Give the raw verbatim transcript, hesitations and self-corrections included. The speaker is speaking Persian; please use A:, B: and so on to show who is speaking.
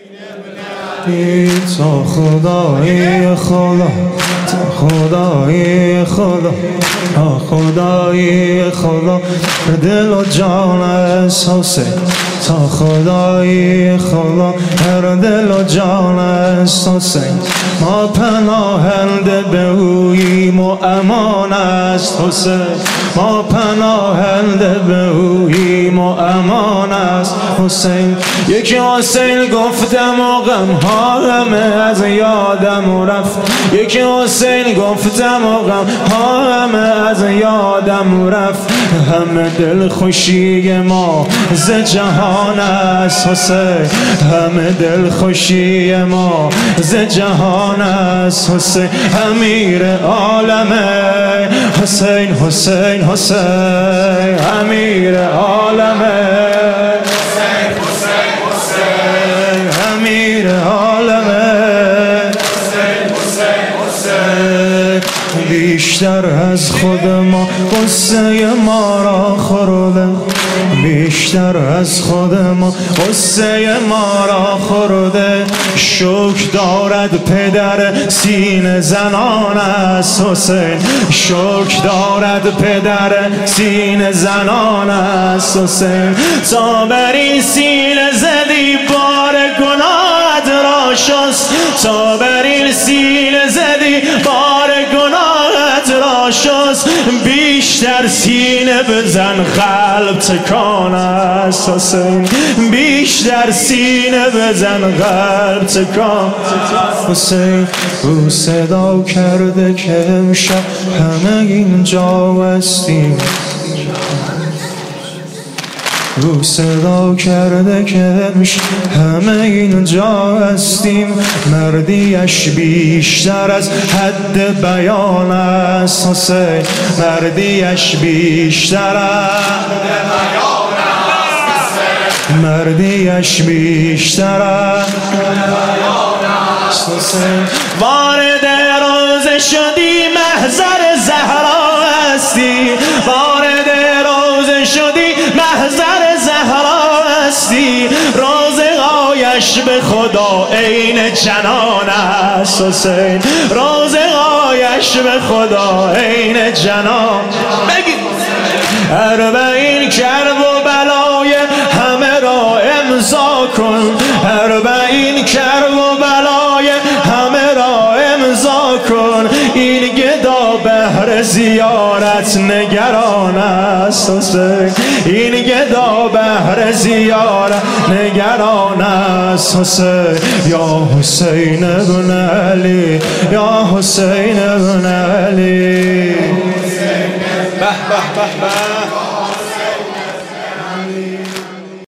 A: تا خدای خدا، تا خدای خدا، تا خدای خدا دل و جان است حسین. تا خدای خدا هر دل و جان است حسین. ما پناهنده به اوییم و امان است حسین. ما پناهنده به اوییم و امان است حسین. یکی حسین گفتم و غم ها همه از یادم رفت. یکی حسین گفتم و غم ها همه از یادم رفت. همه دل خوشی ما ز جهان است حسین. همه دل خوشی ما ز جهان است حسین. امیر عالمه حسین حسین حسین. امیر عالمه حسین حسین حسین. امیر عالمه حسین حسین حسین. بیشتر از خود ما قصه ما را خورده. بیشتر از خود ما قصه ما را خورده. شوک دارد پدر سینه زنان است حسین. شوک دارد پدر سینه زنان است حسین. تا بر این سینه زدی بار گناهت را شست. تا بر این سینه زدی بار گناهت را شست. بیشتر سینه بزن قلب تکان است حسین. بیشتر سینه بزن قلب تکان حسین. او صدا کرده که امشب همه اینجا هستیم. او صدا کرده که امشب همه اینجا هستیم. مردیش بیشتر از حد بیان است حسین. مردیش بیشتر از حد بیان است. مردیش بیشتر از حد بیان است حسین. وارد روزه شدی محضر زهرا هستی. وارد روزه شدی محضر زهرا هستی. رازقایش به خدا عین جنان است حسین. رازقایش به خدا عین جنان. بگید اربعین کرب و بلای همه را امضا کن. اربعین کرب و بلای همه را امضا کن. این گدا بهر زیارت نگران است حسین. این گدا بهر زیارت نگران است حسین. یا حسین ابن علی، یا حسین ابن علی. به به به به.